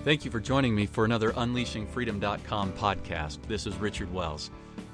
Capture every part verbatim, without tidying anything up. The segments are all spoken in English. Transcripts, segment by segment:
Thank you for joining me for another Unleashing Freedom dot com podcast. This is Richard Wells.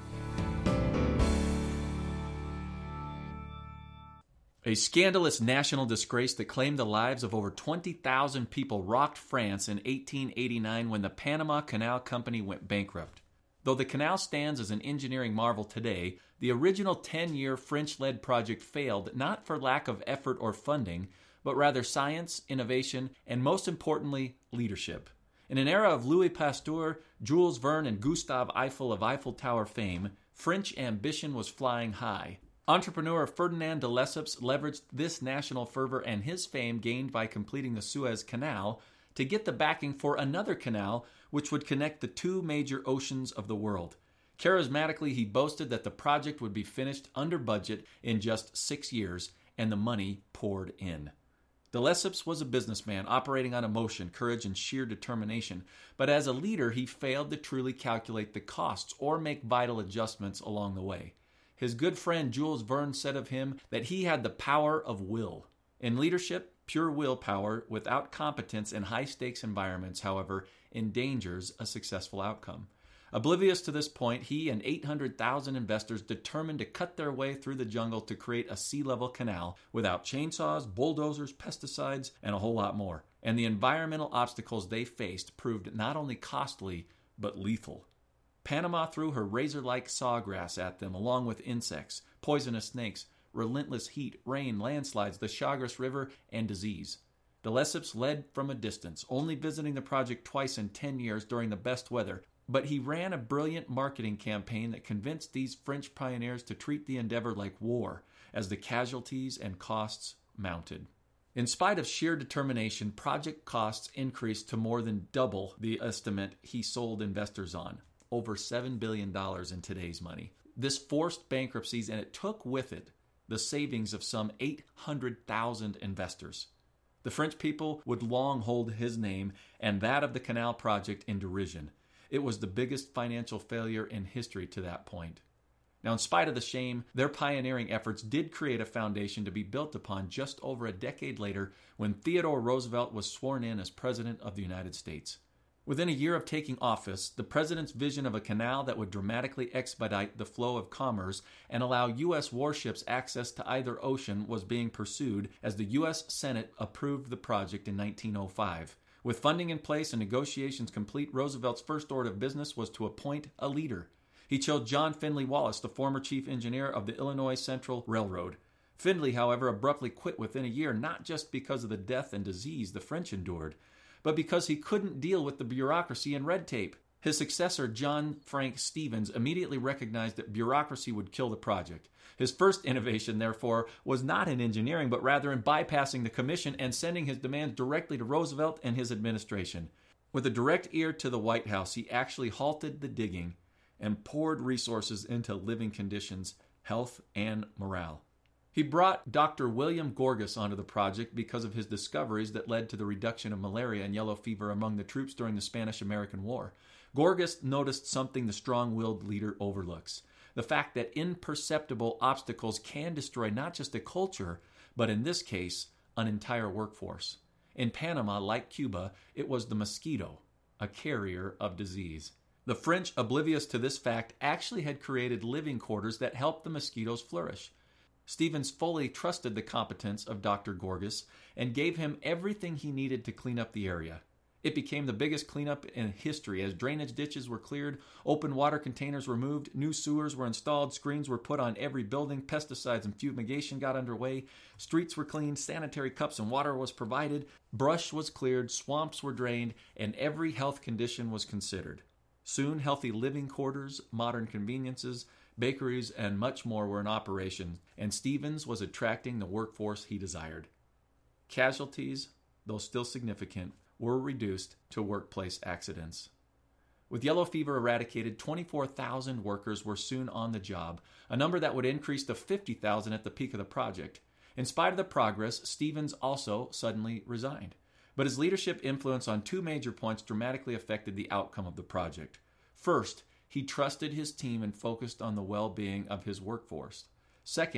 A scandalous national disgrace that claimed the lives of over twenty thousand people rocked France in eighteen eighty-nine when the Panama Canal Company went bankrupt. Though the canal stands as an engineering marvel today, the original ten-year French-led project failed not for lack of effort or funding, but rather science, innovation, and most importantly, leadership. In an era of Louis Pasteur, Jules Verne, and Gustave Eiffel of Eiffel Tower fame, French ambition was flying high. Entrepreneur Ferdinand de Lesseps leveraged this national fervor and his fame gained by completing the Suez Canal to get the backing for another canal which would connect the two major oceans of the world. Charismatically, he boasted that the project would be finished under budget in just six years, and the money poured in. De Lesseps was a businessman operating on emotion, courage, and sheer determination, but as a leader, he failed to truly calculate the costs or make vital adjustments along the way. His good friend Jules Verne said of him that he had the power of will. In leadership, pure willpower without competence in high-stakes environments, however, endangers a successful outcome. Oblivious to this point, he and eight hundred thousand investors determined to cut their way through the jungle to create a sea-level canal without chainsaws, bulldozers, pesticides, and a whole lot more. And the environmental obstacles they faced proved not only costly, but lethal. Panama threw her razor-like sawgrass at them, along with insects, poisonous snakes, relentless heat, rain, landslides, the Chagres River, and disease. De Lesseps led from a distance, only visiting the project twice in ten years during the best weather, but he ran a brilliant marketing campaign that convinced these French pioneers to treat the endeavor like war, as the casualties and costs mounted. In spite of sheer determination, project costs increased to more than double the estimate he sold investors on, over seven billion dollars in today's money. This forced bankruptcies, and it took with it the savings of some eight hundred thousand investors. The French people would long hold his name and that of the canal project in derision. It was the biggest financial failure in history to that point. Now, in spite of the shame, their pioneering efforts did create a foundation to be built upon just over a decade later when Theodore Roosevelt was sworn in as President of the United States. Within a year of taking office, the president's vision of a canal that would dramatically expedite the flow of commerce and allow U S warships access to either ocean was being pursued as the U S Senate approved the project in nineteen oh five. With funding in place and negotiations complete, Roosevelt's first order of business was to appoint a leader. He chose John Findley Wallace, the former chief engineer of the Illinois Central Railroad. Findley, however, abruptly quit within a year, not just because of the death and disease the French endured, but because he couldn't deal with the bureaucracy and red tape. His successor, John Frank Stevens, immediately recognized that bureaucracy would kill the project. His first innovation, therefore, was not in engineering, but rather in bypassing the commission and sending his demands directly to Roosevelt and his administration. With a direct ear to the White House, he actually halted the digging and poured resources into living conditions, health, and morale. He brought Doctor William Gorgas onto the project because of his discoveries that led to the reduction of malaria and yellow fever among the troops during the Spanish-American War. Gorgas noticed something the strong-willed leader overlooks: the fact that imperceptible obstacles can destroy not just a culture, but in this case, an entire workforce. In Panama, like Cuba, it was the mosquito, a carrier of disease. The French, oblivious to this fact, actually had created living quarters that helped the mosquitoes flourish. Stevens fully trusted the competence of Doctor Gorgas and gave him everything he needed to clean up the area. It became the biggest cleanup in history as drainage ditches were cleared, open water containers were moved, new sewers were installed, screens were put on every building, pesticides and fumigation got underway, streets were cleaned, sanitary cups and water was provided, brush was cleared, swamps were drained, and every health condition was considered. Soon, healthy living quarters, modern conveniences, bakeries, and much more were in operation, and Stevens was attracting the workforce he desired. Casualties, though still significant, were reduced to workplace accidents. With yellow fever eradicated, twenty-four thousand workers were soon on the job, a number that would increase to fifty thousand at the peak of the project. In spite of the progress, Stevens also suddenly resigned. But his leadership influence on two major points dramatically affected the outcome of the project. First, he trusted his team and focused on the well-being of his workforce. Second,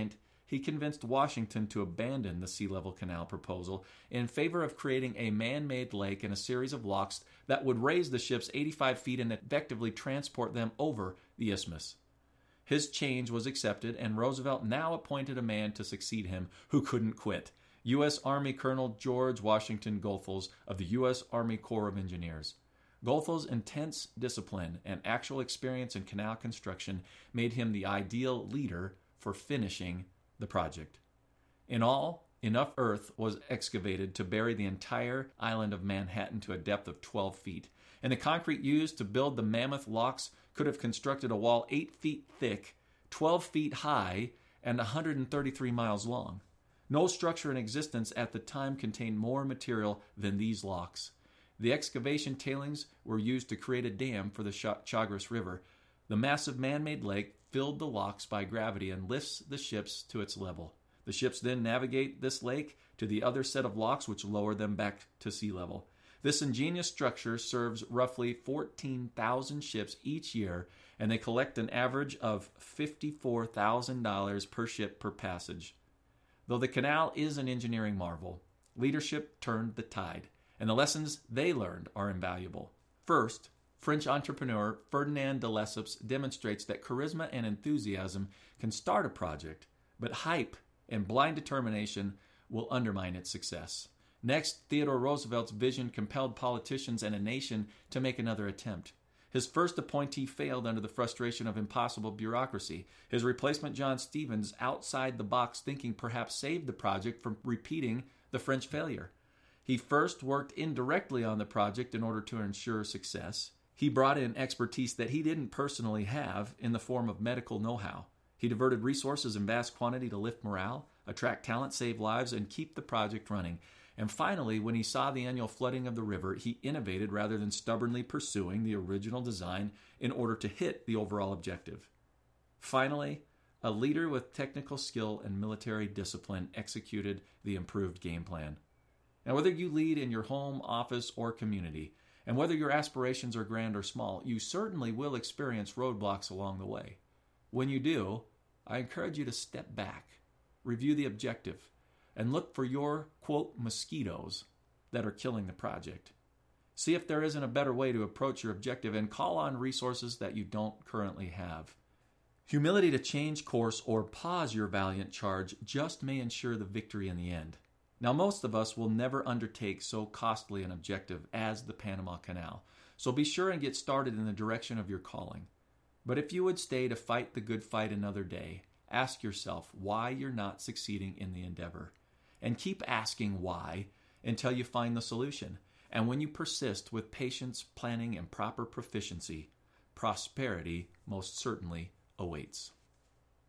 he convinced Washington to abandon the sea level canal proposal in favor of creating a man-made lake and a series of locks that would raise the ships eighty-five feet and effectively transport them over the isthmus. His change was accepted, and Roosevelt now appointed a man to succeed him who couldn't quit, U S Army Colonel George Washington Goethals of the U S Army Corps of Engineers. Goethals' intense discipline and actual experience in canal construction made him the ideal leader for finishing the project. In all, enough earth was excavated to bury the entire island of Manhattan to a depth of twelve feet, and the concrete used to build the mammoth locks could have constructed a wall eight feet thick, twelve feet high, and one hundred thirty-three miles long. No structure in existence at the time contained more material than these locks. The excavation tailings were used to create a dam for the Chagres River. The massive man-made lake filled the locks by gravity and lifts the ships to its level. The ships then navigate this lake to the other set of locks, which lower them back to sea level. This ingenious structure serves roughly fourteen thousand ships each year, and they collect an average of fifty-four thousand dollars per ship per passage. Though the canal is an engineering marvel, leadership turned the tide, and the lessons they learned are invaluable. First, French entrepreneur Ferdinand de Lesseps demonstrates that charisma and enthusiasm can start a project, but hype and blind determination will undermine its success. Next, Theodore Roosevelt's vision compelled politicians and a nation to make another attempt. His first appointee failed under the frustration of impossible bureaucracy. His replacement, John Stevens' outside-the-box thinking perhaps saved the project from repeating the French failure. He first worked indirectly on the project in order to ensure success. He brought in expertise that he didn't personally have in the form of medical know-how. He diverted resources in vast quantity to lift morale, attract talent, save lives, and keep the project running. And finally, when he saw the annual flooding of the river, he innovated rather than stubbornly pursuing the original design in order to hit the overall objective. Finally, a leader with technical skill and military discipline executed the improved game plan. Now, whether you lead in your home, office, or community, and whether your aspirations are grand or small, you certainly will experience roadblocks along the way. When you do, I encourage you to step back, review the objective, and look for your, quote, mosquitoes that are killing the project. See if there isn't a better way to approach your objective and call on resources that you don't currently have. Humility to change course or pause your valiant charge just may ensure the victory in the end. Now, most of us will never undertake so costly an objective as the Panama Canal, so be sure and get started in the direction of your calling. But if you would stay to fight the good fight another day, ask yourself why you're not succeeding in the endeavor. And keep asking why until you find the solution. And when you persist with patience, planning, and proper proficiency, prosperity most certainly awaits.